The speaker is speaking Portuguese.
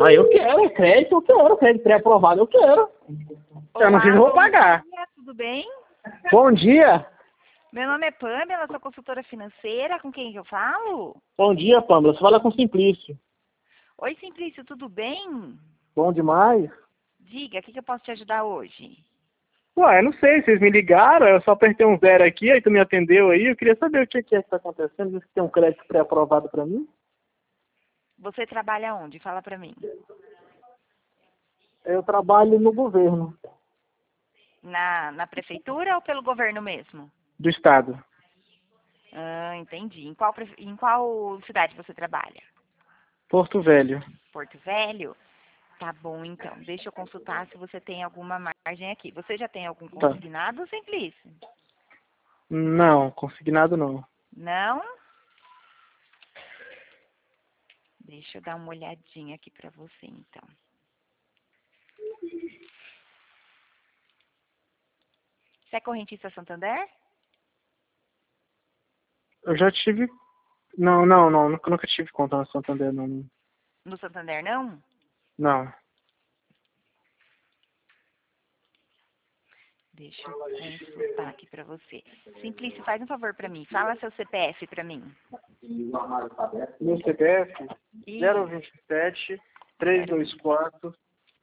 Mas eu quero, crédito eu quero, crédito pré-aprovado eu quero. Olá, Eu não sei se vou pagar. dia, tudo bem? Bom dia. Meu nome é Pamela, sou consultora financeira. Com quem que eu falo? Bom dia, Pâmela. Você fala com Simplício. Oi, Simplício, tudo bem? Bom demais. Diga, o que eu posso te ajudar hoje? Ué, não sei, vocês me ligaram, eu só apertei um zero aqui, aí tu me atendeu aí, eu queria saber o que é que tá acontecendo, se tem um crédito pré-aprovado pra mim. Você trabalha onde? Fala pra mim. Eu trabalho no governo Na prefeitura ou pelo governo mesmo? do estado, Ah, entendi. Em qual cidade você trabalha? Porto Velho. Porto Velho? Tá bom, então. Deixa eu consultar se você tem alguma margem aqui. Você já tem algum Tá. consignado, Simplício? Não, consignado não. Não? Deixa eu dar uma olhadinha aqui pra você, então. Você é correntista Santander? Eu já tive... nunca tive conta no Santander, não. No Santander, não? Não. Deixa eu consultar aqui pra você. Simplício, faz um favor pra mim. Fala seu CPF pra mim. Meu CPF, Isso. 027 324